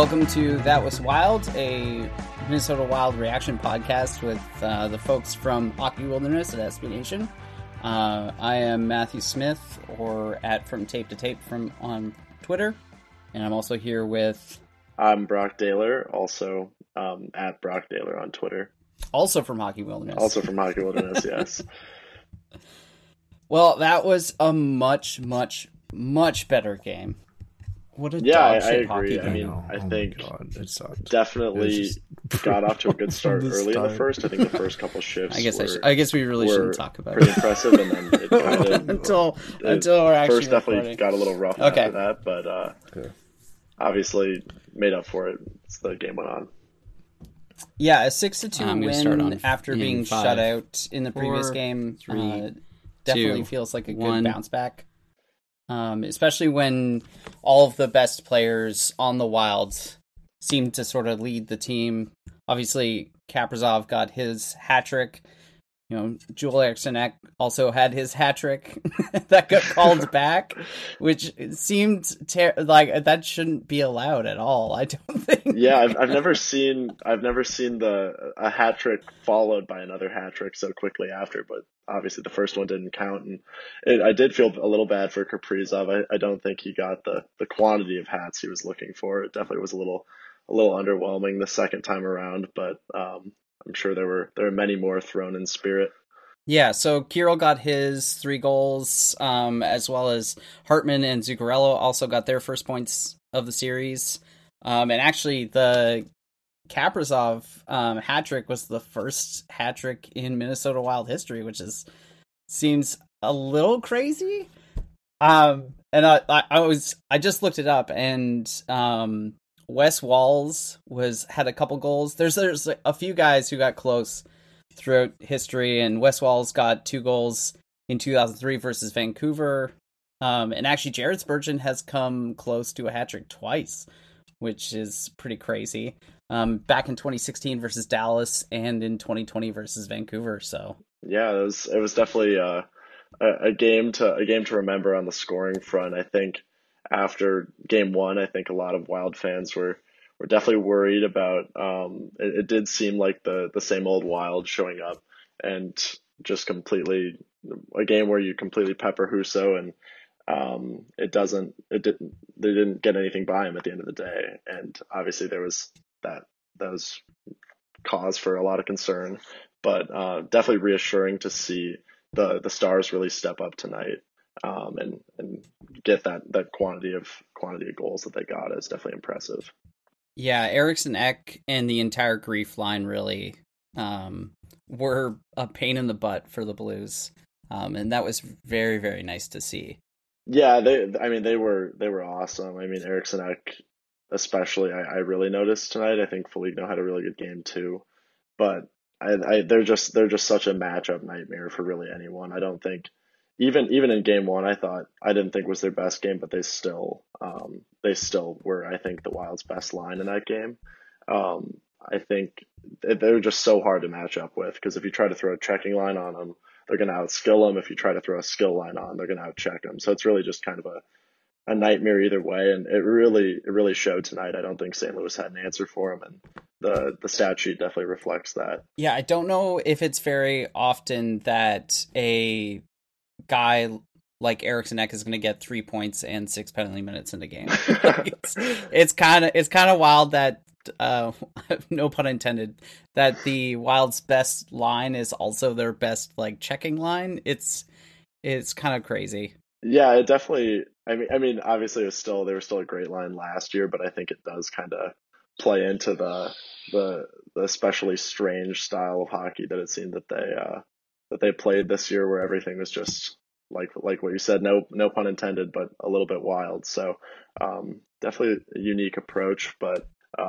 Welcome to That Was Wild, a Minnesota Wild reaction podcast with the folks from Hockey Wilderness at SB Nation. I am Matthew Smith, or at From Tape to Tape on Twitter, and I'm also here with... I'm Brock Daler, also at Brock Daler on Twitter. Also from Hockey Wilderness. Also from Hockey Wilderness, yes. Well, that was a much better game. What a I dog-shit agree. hockey game. I mean, I think it sucked. definitely got off to a good start early in the first. I think the first couple shifts I guess we really shouldn't talk about pretty it. impressive, and then it kind of until we're actually first definitely recording. got a little rough after that, but obviously made up for it as the game went on. Yeah, a 6-2 win after being shut out in the previous game. Definitely feels like a good bounce back. Especially when all of the best players on the Wild seem to sort of lead the team. Obviously, Kaprizov got his hat trick. You know, Joel Eriksson Ek also had his hat trick that got called back, which seemed like that shouldn't be allowed at all. I don't think. Yeah, I've never seen a hat trick followed by another hat trick so quickly after, but obviously the first one didn't count, and I did feel a little bad for Kaprizov. I don't think he got the quantity of hats he was looking for. It definitely was a little underwhelming the second time around, but I'm sure there were many more thrown in spirit. Yeah, so Kirill got his 3 goals, as well as Hartman and Zuccarello also got their first points of the series. And actually, the Kaprizov hat trick was the first hat trick in Minnesota Wild history, which seems a little crazy. And I just looked it up, and Wes Walz had a couple goals. There's a few guys who got close throughout history, and Wes Walz got 2 goals in 2003 versus Vancouver. And actually, Jared Spurgeon has come close to a hat trick twice, which is pretty crazy. Back in 2016 versus Dallas, and in 2020 versus Vancouver. So yeah, it was definitely a game to remember on the scoring front. I think after game 1, I think a lot of Wild fans were definitely worried about. It did seem like the same old Wild showing up and just completely a game where you completely pepper Husso, and they didn't get anything by him at the end of the day, and obviously there was that was cause for a lot of concern, but definitely reassuring to see the Stars really step up tonight, and get that quantity of goals that they got is definitely impressive. Yeah, Eriksson Ek and the entire Grief line really were a pain in the butt for the Blues, and that was very, very nice to see. Yeah, they were awesome. I mean, Eriksson Ek especially, I really noticed tonight. I think Foligno had a really good game too, but they're just such a matchup nightmare for really anyone. I don't think even in game 1, I didn't think was their best game, but they still were, I think, the Wild's best line in that game. I think they were just so hard to match up with, because if you try to throw a checking line on them, they're going to outskill them. If you try to throw a skill line on, they're going to outcheck them. So it's really just kind of a nightmare either way, and it really showed tonight. I don't think St. Louis had an answer for him, and the stat sheet definitely reflects that. Yeah, I don't know if it's very often that a guy like Eriksson Ek is going to get 3 points and 6 penalty minutes in the game. It's kind of wild that no pun intended, that the Wild's best line is also their best checking line. It's kind of crazy. Yeah, it definitely. I mean, obviously, they were still a great line last year, but I think it does kind of play into the especially strange style of hockey that it seemed that they played this year, where everything was just like what you said, no pun intended, but a little bit wild. So definitely a unique approach, but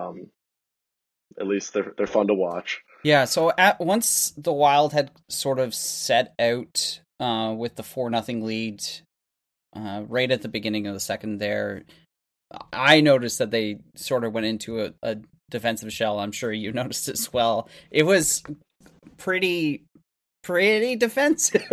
at least they're fun to watch. Yeah. So once the Wild had sort of set out with the 4-0 lead. Right at the beginning of the second there, I noticed that they sort of went into a defensive shell. I'm sure you noticed as well. It was pretty defensive.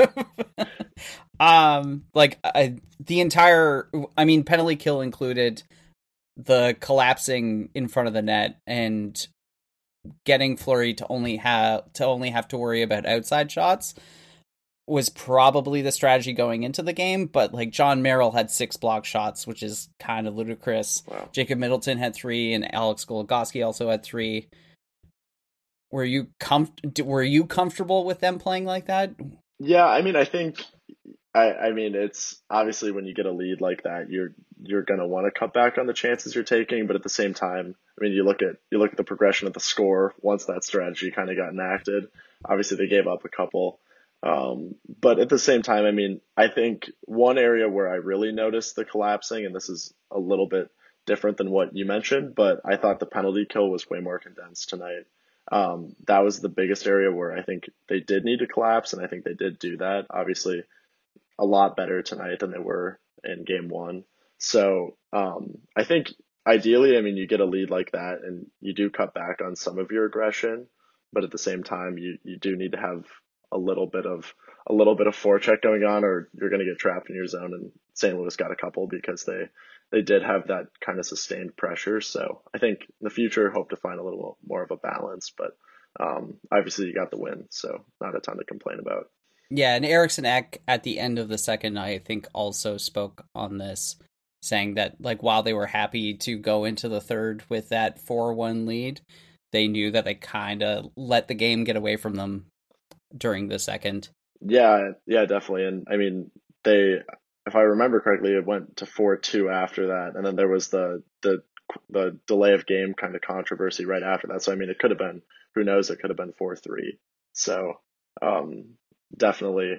The entire, penalty kill included, the collapsing in front of the net and getting Fleury to only have to worry about outside shots was probably the strategy going into the game. But like John Merrill had 6 block shots, which is kind of ludicrous. Wow. Jacob Middleton had 3, and Alex Goligoski also had 3. Were you comfortable with them playing like that? Yeah, I mean, I think I mean it's obviously when you get a lead like that, you're gonna want to cut back on the chances you're taking, but at the same time, I mean, you look at the progression of the score once that strategy kind of got enacted. Obviously, they gave up a couple, but at the same time, I mean, I think one area where I really noticed the collapsing, and this is a little bit different than what you mentioned, but I thought the penalty kill was way more condensed tonight. That was the biggest area where I think they did need to collapse, and I think they did do that. Obviously, a lot better tonight than they were in game one. So I think ideally, I mean, you get a lead like that and you do cut back on some of your aggression, but at the same time, you do need to have a little bit of forecheck going on, or you're going to get trapped in your zone. And St. Louis got a couple because they did have that kind of sustained pressure. So I think in the future, hope to find a little more of a balance. But obviously, you got the win, so not a ton to complain about. Yeah, and Eriksson Ek at the end of the second, I think, also spoke on this, saying that like while they were happy to go into the third with that 4-1 lead, they knew that they kind of let the game get away from them during the second. Yeah, yeah, definitely. And I mean, if I remember correctly, it went to 4-2 after that, and then there was the delay of game kind of controversy right after that. So I mean, it could have been, who knows, it could have been 4-3. So definitely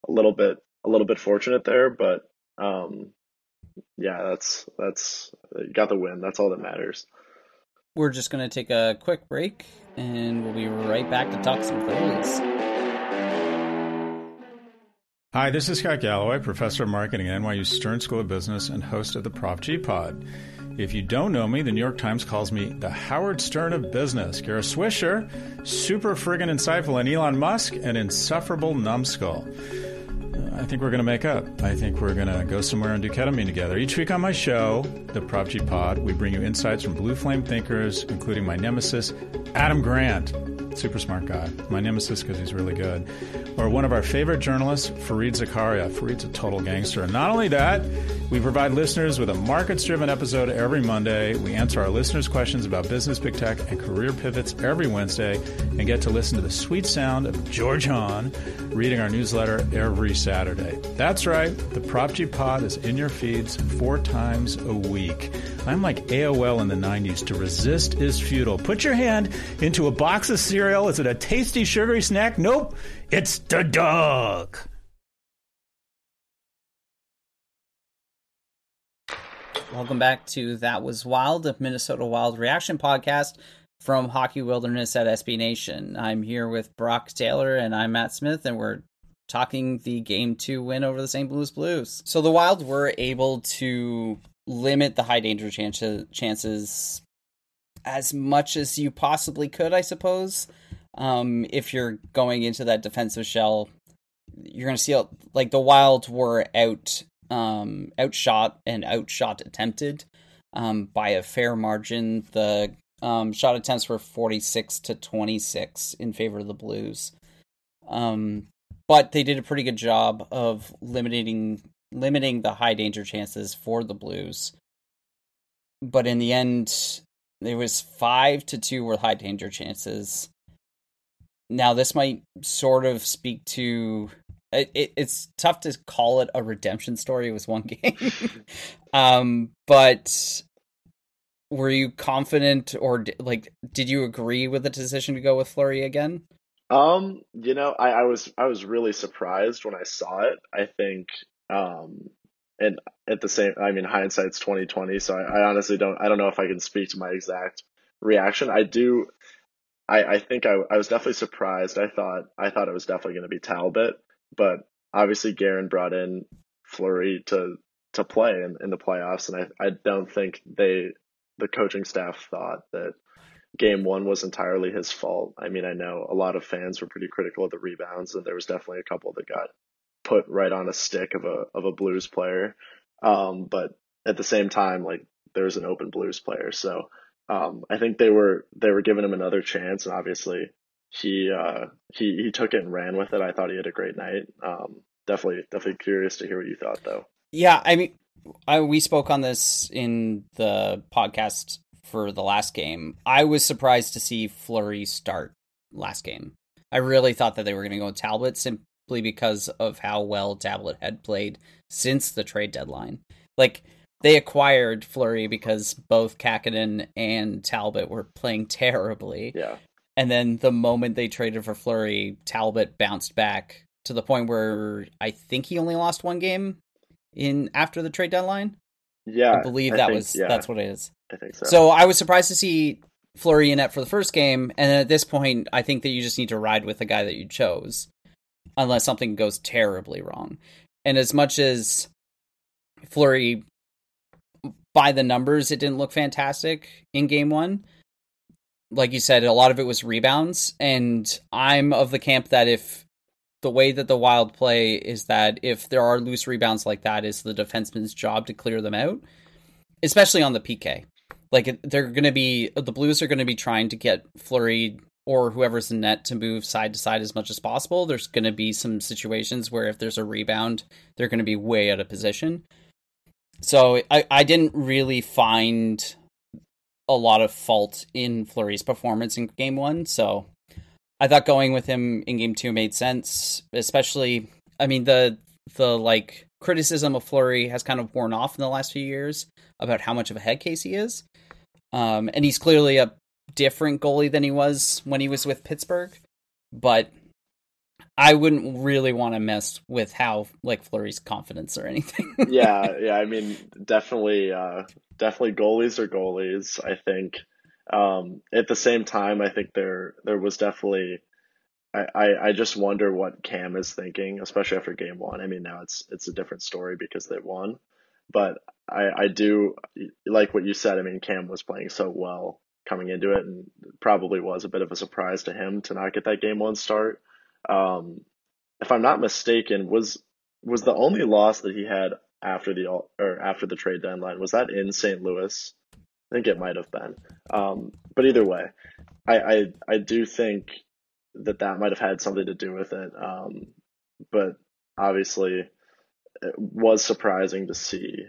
a little bit fortunate there, but yeah, that's you got the win. That's all that matters. We're just going to take a quick break, and we'll be right back to talk some Phillies. Hi, this is Scott Galloway, professor of marketing at NYU Stern School of Business and host of the Prop G Pod. If you don't know me, the New York Times calls me the Howard Stern of business. Kara Swisher, super friggin' insightful, and Elon Musk, an insufferable numbskull. I think we're going to make up. I think we're going to go somewhere and do ketamine together. Each week on my show, the Prop G Pod, we bring you insights from blue flame thinkers, including my nemesis, Adam Grant. Super smart guy. My nemesis because he's really good. Or one of our favorite journalists, Fareed Zakaria. Fareed's a total gangster. And not only that, we provide listeners with a markets-driven episode every Monday. We answer our listeners' questions about business, big tech, and career pivots every Wednesday, and get to listen to the sweet sound of George Hahn reading our newsletter every Saturday. That's right. The Prop G Pod is in your feeds 4 times a week. I'm like AOL in the 90s. To resist is futile. Put your hand into a box of cereal. Is it a tasty, sugary snack? Nope. It's the dog. Welcome back to That Was Wild, a Minnesota Wild reaction podcast from Hockey Wilderness at SB Nation. I'm here with Brock Taylor and I'm Matt Smith, and we're talking the Game 2 win over the St. Louis Blues. So the Wild were able to limit the high danger chances as much as you possibly could, I suppose. If you're going into that defensive shell, you're going to see like the Wild were outshot and outshot attempted by a fair margin. The shot attempts were 46-26 in favor of the Blues. But they did a pretty good job of limiting the high danger chances for the Blues. But in the end, there was 5-2 were high danger chances. Now, this might sort of speak to... It's tough to call it a redemption story. It was one game. But were you confident, or did you agree with the decision to go with Fleury again? You know, I was really surprised when I saw it. I think, and at the same, I mean, hindsight's 2020, so I honestly I don't know if I can speak to my exact reaction. I think I was definitely surprised. I thought it was definitely going to be Talbot, but obviously Guerin brought in Fleury to play in the playoffs, and I don't think the coaching staff thought that game one was entirely his fault. I mean, I know a lot of fans were pretty critical of the rebounds, and there was definitely a couple that got put right on a stick of a Blues player. But at the same time, like there's an open Blues player. So I think they were giving him another chance, and obviously he took it and ran with it. I thought he had a great night. Definitely curious to hear what you thought, though. Yeah, I mean, we spoke on this in the podcast for the last game. I was surprised to see Fleury start last game. I really thought that they were going to go with Talbot simply because of how well Talbot had played since the trade deadline. Like, they acquired Fleury because both Kakinen and Talbot were playing terribly. Yeah. And then the moment they traded for Fleury, Talbot bounced back to the point where I think he only lost one game after the trade deadline. Yeah, I believe that's what it is. I think so. So I was surprised to see Fleury in net for the first game, and then at this point, I think that you just need to ride with the guy that you chose, unless something goes terribly wrong. And as much as Fleury, by the numbers, it didn't look fantastic in game one. Like you said, a lot of it was rebounds, and I'm of the camp that if the way that the Wild play is that if there are loose rebounds like that, it's the defenseman's job to clear them out, especially on the PK. Like, the Blues are going to be trying to get Fleury or whoever's in net to move side to side as much as possible. There's going to be some situations where if there's a rebound, they're going to be way out of position. So I didn't really find a lot of fault in Fleury's performance in game one. So I thought going with him in game two made sense, especially, I mean, the criticism of Fleury has kind of worn off in the last few years about how much of a head case he is. And he's clearly a different goalie than he was when he was with Pittsburgh, but I wouldn't really want to mess with how Fleury's confidence or anything. yeah. I mean, definitely goalies are goalies. I think at the same time, I think there was definitely. I just wonder what Cam is thinking, especially after game one. I mean, now it's a different story because they won, but I do like what you said. I mean, Cam was playing so well coming into it, and probably was a bit of a surprise to him to not get that game one start. If I'm not mistaken, was the only loss that he had after the trade deadline, was that in St. Louis? I think it might have been. But either way, I do think that might have had something to do with it. But obviously, it was surprising to see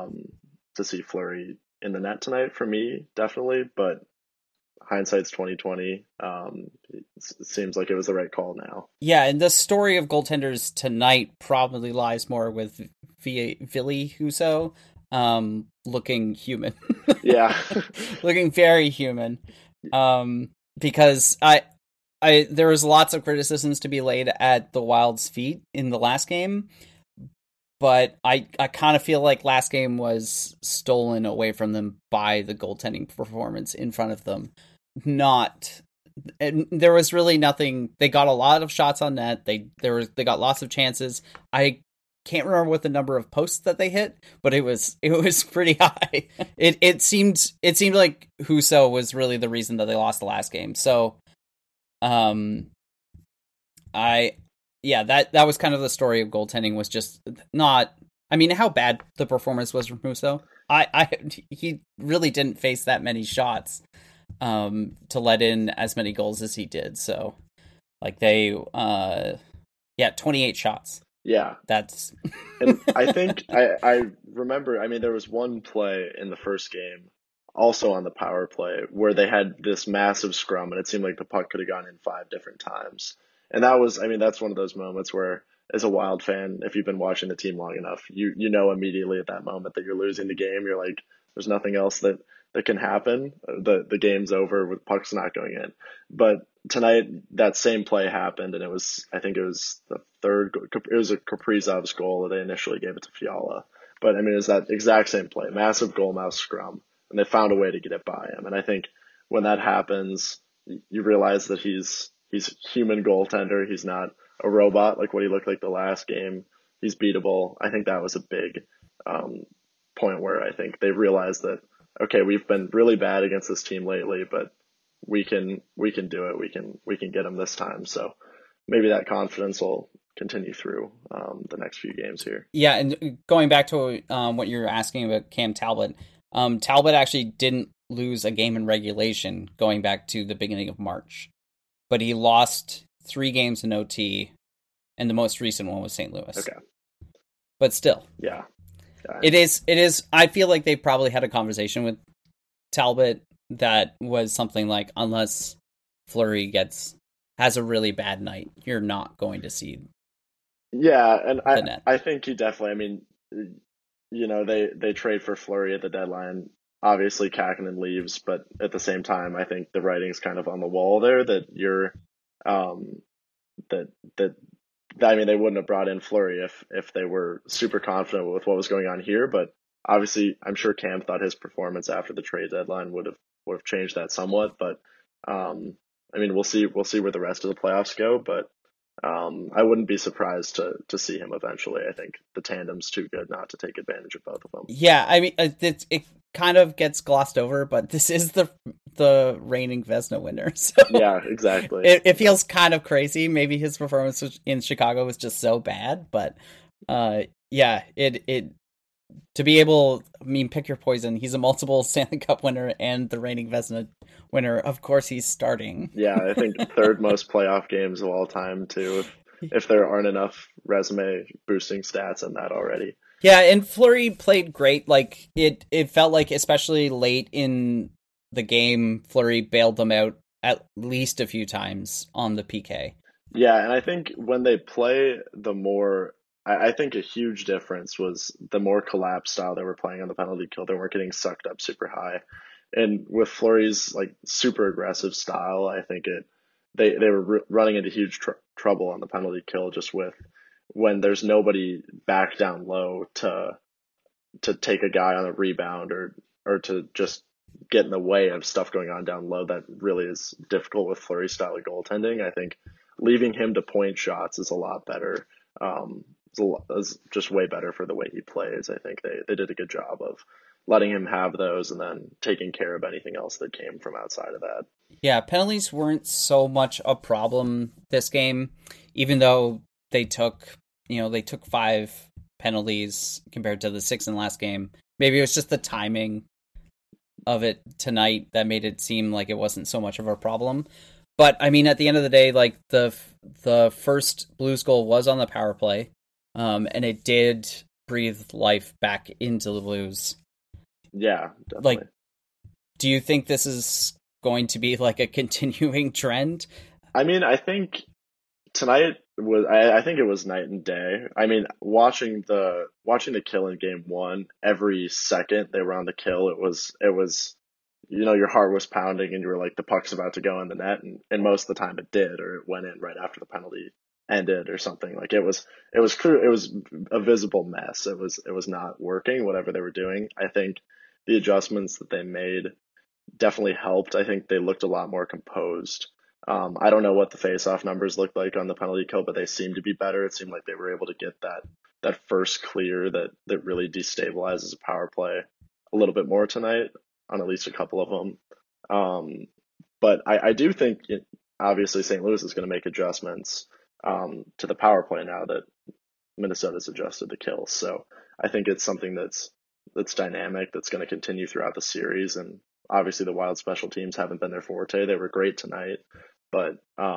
Fleury in the net tonight for me, definitely. But hindsight's 2020. It seems like it was the right call now. Yeah, and the story of goaltenders tonight probably lies more with Ville Husso, looking human. Yeah, looking very human. Because there was lots of criticisms to be laid at the Wild's feet in the last game, but I kind of feel like last game was stolen away from them by the goaltending performance in front of them. There was really nothing. They got a lot of shots on net. They got lots of chances. I can't remember what the number of posts that they hit, but it was pretty high. It seemed like Husso was really the reason that they lost the last game. So, that was kind of the story of goaltending, was just not. I mean, how bad the performance was from Husso. He really didn't face that many shots to let in as many goals as he did. So, 28 shots. Yeah, that's. And I think I remember. I mean, there was one play in the first game, also on the power play, where they had this massive scrum, and it seemed like the puck could have gone in 5 different times. And that's one of those moments where, as a Wild fan, if you've been watching the team long enough, you know immediately at that moment that you're losing the game. You're like, there's nothing else that can happen. The game's over with pucks not going in. But tonight, that same play happened, and I think it was the third. It was a Kaprizov's goal that they initially gave it to Fiala. But I mean, it's that exact same play, massive goal mouth scrum, and they found a way to get it by him. And I think when that happens, you realize that he's human goaltender. He's not a robot like what he looked like the last game. He's beatable. I think that was a big point where I think they realized that, okay, we've been really bad against this team lately, but we can do it. We can get them this time. So maybe that confidence will continue through the next few games here. Yeah, and going back to what you're asking about Cam Talbot, Talbot actually didn't lose a game in regulation going back to the beginning of March, but he lost 3 games in OT, and the most recent one was St. Louis. Okay. But still. Yeah. It is, I feel like they probably had a conversation with Talbot that was something like, unless Fleury has a really bad night, you're not going to see and the net. I think he definitely, I mean, they trade for Fleury at the deadline. Obviously, Kakinen leaves, but at the same time, I think the writing's kind of on the wall there that you're, that I mean, they wouldn't have brought in Fleury if they were super confident with what was going on here. But obviously, I'm sure Cam thought his performance after the trade deadline would have changed that somewhat. But I mean, we'll see where the rest of the playoffs go. But I wouldn't be surprised to see him eventually. I think the tandem's too good not to take advantage of both of them. Yeah, I mean, it kind of gets glossed over, but this is the reigning Vezina winner. So yeah, exactly. It feels kind of crazy. Maybe his performance in Chicago was just so bad, but yeah, it to be able, I mean, pick your poison. He's a multiple Stanley Cup winner and the reigning Vezina winner. Of course, he's starting. Yeah, I think third most playoff games of all time too. If there aren't enough resume boosting stats in that already. Yeah, and Fleury played great. Like it felt like, especially late in the game, Fleury bailed them out at least a few times on the PK. Yeah, and I think when they play, the more I think a huge difference was the more collapse style they were playing on the penalty kill. They weren't getting sucked up super high, and with Fleury's like super aggressive style, I think they were running into huge trouble on the penalty kill just with when there's nobody back down low to take a guy on a rebound or to just get in the way of stuff going on down low. That really is difficult with Fleury style of goaltending. I think leaving him to point shots is a lot better. It's just way better for the way he plays. I think they did a good job of letting him have those and then taking care of anything else that came from outside of that. Yeah, penalties weren't so much a problem this game, even though they took 5 penalties compared to the 6 in the last game. Maybe it was just the timing of it tonight that made it seem like it wasn't so much of a problem. But I mean, at the end of the day, like the first Blues goal was on the power play, and it did breathe life back into the Blues. Yeah, definitely. Like, do you think this is going to be like a continuing trend? I mean, I think tonight was I think it was night and day. I mean, watching the kill in game 1, every second they were on the kill, it was your heart was pounding and you were like, the puck's about to go in the net, and most of the time it did, or it went in right after the penalty ended or something. Like it was clear, it was a visible mess. It was not working, whatever they were doing. I think the adjustments that they made definitely helped. I think they looked a lot more composed. I don't know what the face-off numbers looked like on the penalty kill, but they seemed to be better. It seemed like they were able to get that first clear that really destabilizes a power play a little bit more tonight on at least a couple of them. But I do think obviously St. Louis is going to make adjustments to the power play now that Minnesota's adjusted the kill. So I think it's something that's dynamic, that's going to continue throughout the series. And obviously the Wild special teams haven't been their forte. They were great tonight, but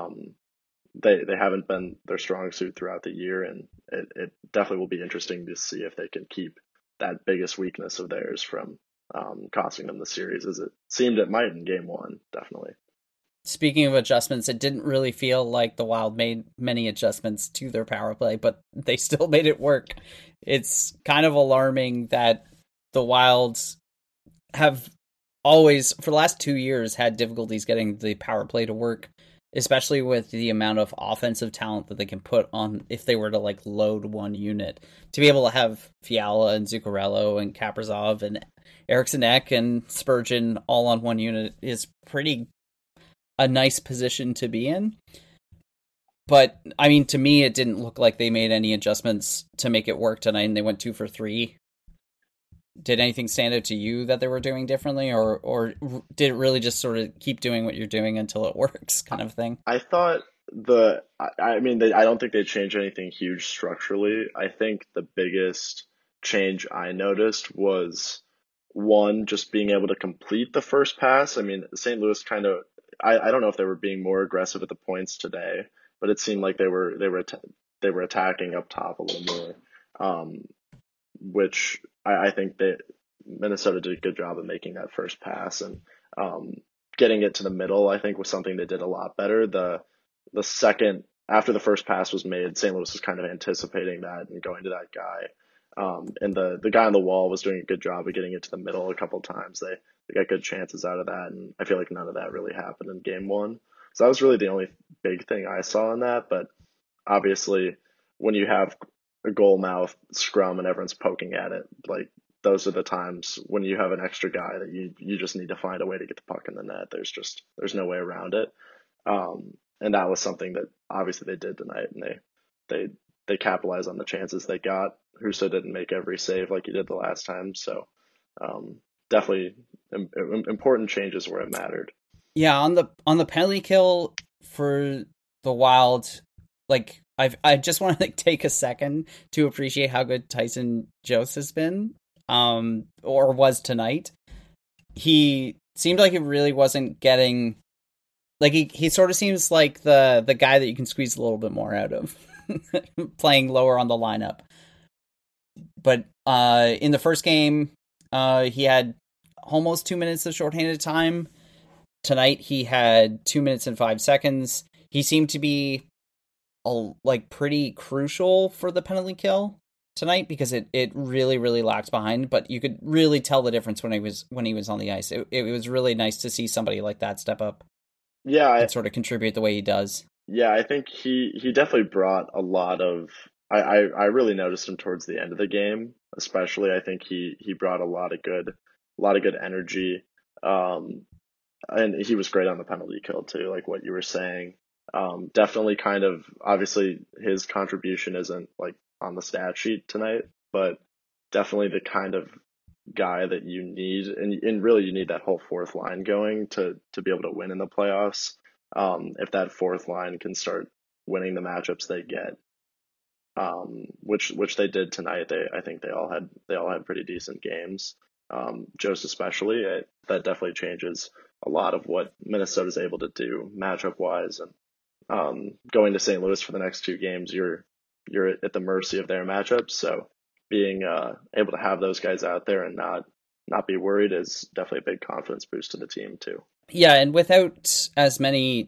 they haven't been their strong suit throughout the year. And it definitely will be interesting to see if they can keep that biggest weakness of theirs from costing them the series, as it seemed it might in game 1, definitely. Speaking of adjustments, it didn't really feel like the Wild made many adjustments to their power play, but they still made it work. It's kind of alarming that the Wilds have always, for the last 2 years, had difficulties getting the power play to work, especially with the amount of offensive talent that they can put on if they were to like load one unit. To be able to have Fiala and Zuccarello and Kaprizov and Eriksson Ek and Spurgeon all on one unit is pretty a nice position to be in. But I mean, to me, it didn't look like they made any adjustments to make it work tonight, and they went 2 for 3. Did anything stand out to you that they were doing differently, or did it really just sort of keep doing what you're doing until it works, kind of thing? I thought I don't think they changed anything huge structurally. I think the biggest change I noticed was one, just being able to complete the first pass. I mean, St. Louis kind of, I don't know if they were being more aggressive at the points today, but it seemed like they were attacking up top a little more, which I think that Minnesota did a good job of making that first pass, and getting it to the middle, I think, was something they did a lot better. The second after the first pass was made, St. Louis was kind of anticipating that and going to that guy. And the guy on the wall was doing a good job of getting it to the middle a couple times. They got good chances out of that, and I feel like none of that really happened in game one. So that was really the only big thing I saw in that. But obviously, when you have a goal mouth scrum and everyone's poking at it, like those are the times when you have an extra guy that you just need to find a way to get the puck in the net. There's no way around it. And that was something that obviously they did tonight, and they capitalized on the chances they got. Husso didn't make every save like he did the last time, so definitely important changes where it mattered. Yeah, on the penalty kill for the Wild, like I just want to take a second to appreciate how good Tyson Jost has been, or was tonight. He seemed like it really wasn't getting, like he sort of seems like the guy that you can squeeze a little bit more out of, playing lower on the lineup. But in the first game, he had almost 2 minutes of shorthanded time. Tonight he had 2 minutes and 5 seconds. He seemed to be pretty crucial for the penalty kill tonight, because it really, really lacked behind, but you could really tell the difference when he was on the ice. It was really nice to see somebody like that step up. Yeah, and sort of contribute the way he does. Yeah, I think he definitely brought a lot of. I really noticed him towards the end of the game, especially. I think he brought a lot of good energy, and he was great on the penalty kill too, like what you were saying. Definitely, kind of obviously his contribution isn't like on the stat sheet tonight, but definitely the kind of guy that you need, and really you need that whole fourth line going to be able to win in the playoffs. If that fourth line can start winning the matchups they get, which they did tonight, I think they all had pretty decent games. Jost especially, that definitely changes a lot of what Minnesota's able to do matchup wise, and going to St. Louis for the next two games, you're at the mercy of their matchups. So being able to have those guys out there and not be worried is definitely a big confidence boost to the team too. Yeah, and without as many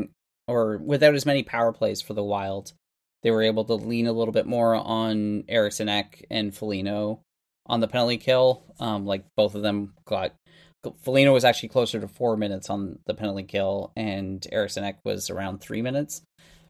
power plays for the Wild, they were able to lean a little bit more on Eriksson Ek and Foligno on the penalty kill. Like both of them got. Foligno was actually closer to 4 minutes on the penalty kill, and Eriksson Ek was around 3 minutes.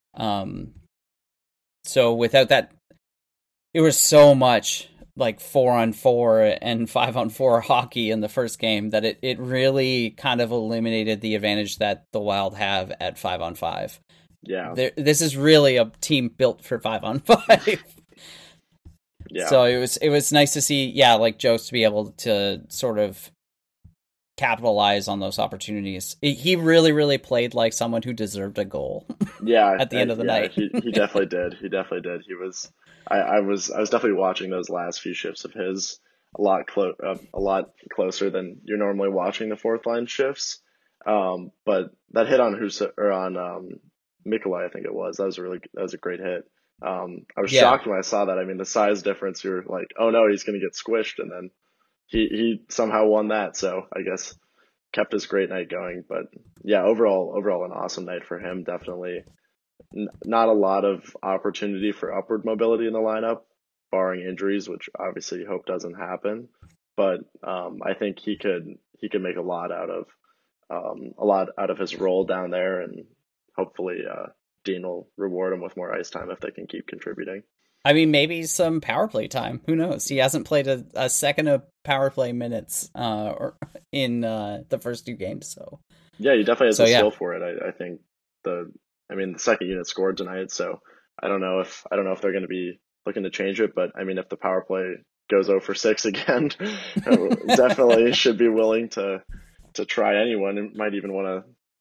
So without that, it was so much like 4-on-4 and 5-on-4 hockey in the first game that it really kind of eliminated the advantage that the Wild have at 5-on-5. Yeah, this is really a team built for 5-on-5. Yeah. So it was nice to see, like Jost to be able to sort of capitalize on those opportunities. He really, really played like someone who deserved a goal. Yeah, at the end of the night. he definitely did. He definitely did. He was. I was definitely watching those last few shifts of his a lot closer than you're normally watching the fourth line shifts. But that hit on Mikolai, I think it was. That was a great hit. I was shocked when I saw that. I mean, the size difference. You're like, oh no, he's going to get squished, and then he somehow won that. So I guess kept his great night going. But yeah, overall an awesome night for him. Definitely not a lot of opportunity for upward mobility in the lineup, barring injuries, which obviously you hope doesn't happen. But I think he could make a lot out of his role down there, and hopefully Dean will reward him with more ice time if they can keep contributing. I mean, maybe some power play time. Who knows? He hasn't played a second of power play minutes in the first two games. So yeah, he definitely has the skill for it. I think the second unit scored tonight, so I don't know if they're going to be looking to change it. But I mean, if the power play goes 0 for 6 again, definitely should be willing to try anyone, and might even want to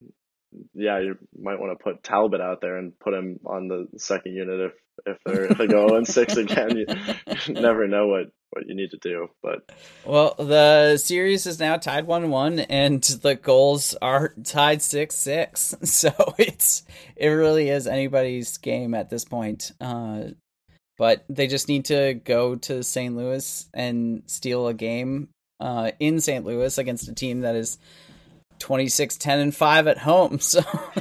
yeah, you might want to put Talbot out there and put him on the second unit if they go 0-6 again. You never know what you need to do. But well, the series is now tied 1-1, and the goals are tied 6-6. So it really is anybody's game at this point. But they just need to go to St. Louis and steal a game in St. Louis against a team that is 26-10-5 at home. So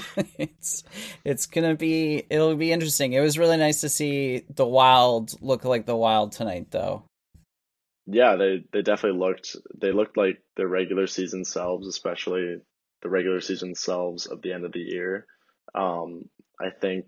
it'll be interesting. It was really nice to see the Wild look like the Wild tonight, though. yeah, they definitely looked like their regular season selves, especially the regular season selves of the end of the year. I think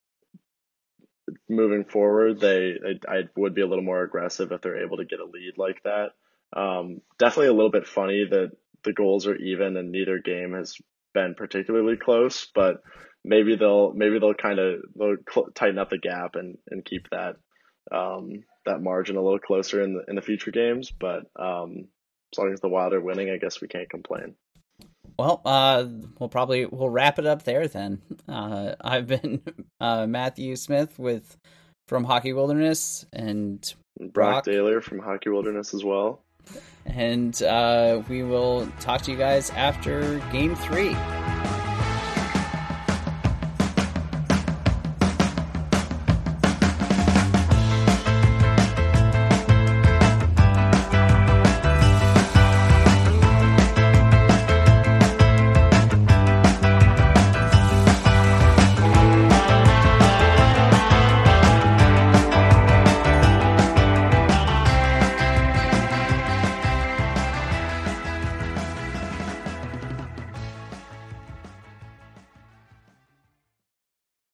moving forward, I would be a little more aggressive if they're able to get a lead like that. Definitely a little bit funny that the goals are even and neither game has been particularly close, but maybe they'll tighten up the gap and keep that that margin a little closer in the future games. But as long as the Wild are winning, I guess we can't complain. Well, we'll wrap it up there then. I've been Matthew Smith from Hockey Wilderness, and Brock Daler from Hockey Wilderness as well. And we will talk to you guys after Game 3.